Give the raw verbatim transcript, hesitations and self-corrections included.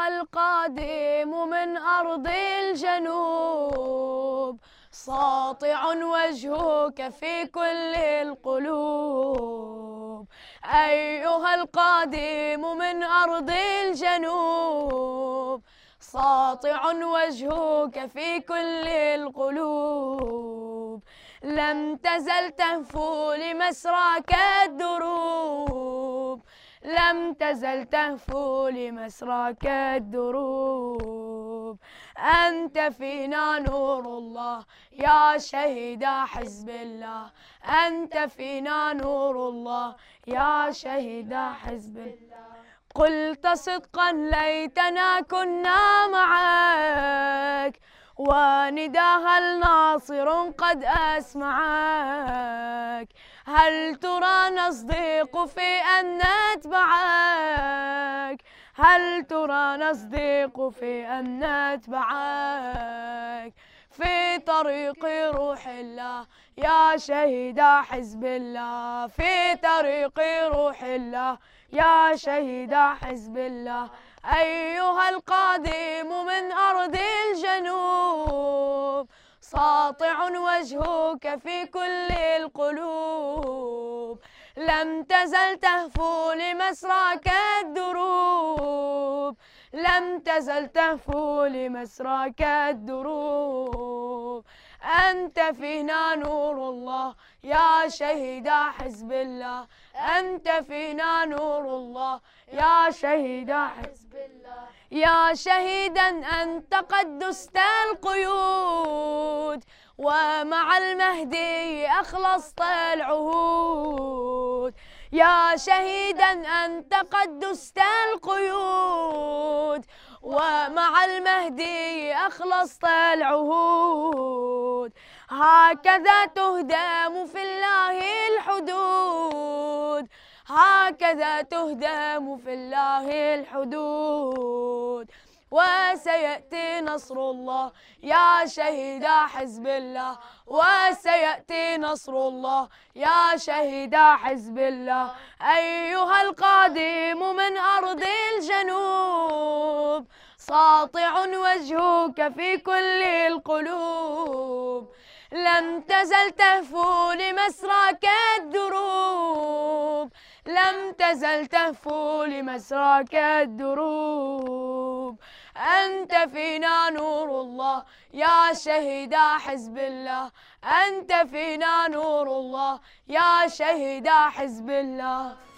أيها القادم من أرض الجنوب، ساطع وجهك في كل القلوب. أيها القادم من أرض الجنوب، ساطع وجهك في كل القلوب. لم تزل تهفو لمسراك الدروب، لم تزل تهفو لمسراك الدروب. أنت فينا نور الله يا شهيد حزب الله، أنت فينا نور الله يا شهيد حزب الله. قلت صدقا ليتنا كنا معك، ونداها الناصر قد أسمعك. هل ترى نصدق في أن نتبعك، هل ترى نصدق في أن نتبعك. في طريق روح الله يا شهيد حزب الله، في طريق روح الله يا شهيد حزب الله. أيها القادم من أرض الجنوب، ساطع وجهك في كل القلوب. لم تزل تهفو لمسراك الدروب، لم تزل تهفو لمسراك الدروب. أنت فينا نور الله يا شهيد حزب الله، أنت فينا نور الله يا شهيد حزب الله. يا شهيدا أنت قد دست القيود، ومع المهدي أخلصت العهود. يا شهيدا أنت قد دست القيود، ومع المهدي أخلصت العهود. هكذا تهدم في الله الحدود، هكذا تهدم في الله الحدود. وسيأتي نصر الله يا شهيد حزب الله، وسيأتي نصر الله يا شهيد حزب الله. أيها القادم من أرض الجنوب، ساطع وجهك في كل القلوب. لم تزل تهفو لمسراك الدروب، لم تزل تهفو لمسراك الدروب. أنت فينا نور الله يا شهيد حزب الله، أنت فينا نور الله يا شهيد حزب الله.